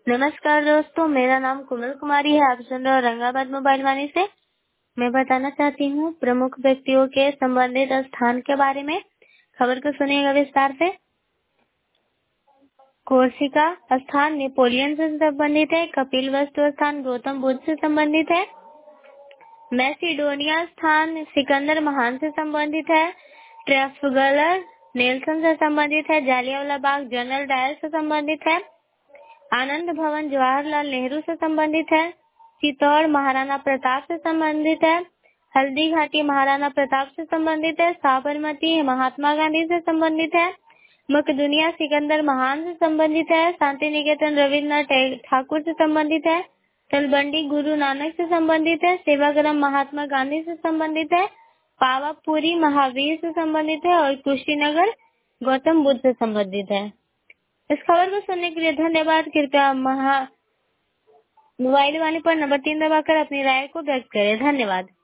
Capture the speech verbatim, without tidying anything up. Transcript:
नमस्कार दोस्तों, मेरा नाम कोमल कुमारी है। आप सुन रहे हो औरंगाबाद मोबाइल वाणी से। मैं बताना चाहती हूँ प्रमुख व्यक्तियों के संबंधित स्थान के बारे में। खबर को सुनिएगा विस्तार से। कोर्सिका स्थान नेपोलियन से संबंधित है। कपिलवस्तु स्थान गौतम बुद्ध से संबंधित है। मैसिडोनिया स्थान सिकंदर महान से संबंधित है। ट्रैफलगर नेल्सन से संबंधित है। जालियांवाला बाग जनरल डायर से संबंधित है। आनंद भवन जवाहरलाल नेहरू से संबंधित है। चित्तौड़ महाराणा प्रताप से संबंधित है। हल्दी घाटी महाराणा प्रताप से संबंधित है। साबरमती महात्मा गांधी से संबंधित है। मकदूनिया सिकंदर महान से संबंधित है। शांति निकेतन रविन्द्रनाथ ठाकुर से संबंधित है। तलबंडी गुरु नानक से संबंधित है। सेवाग्राम महात्मा गांधी से संबंधित है। पावापुरी महावीर से संबंधित है और कुशीनगर गौतम बुद्ध से संबंधित है। इस खबर को सुनने के लिए धन्यवाद। कृपया महा मोबाइल वाले पर नंबर तीन दबाकर अपनी राय को व्यक्त करें। धन्यवाद।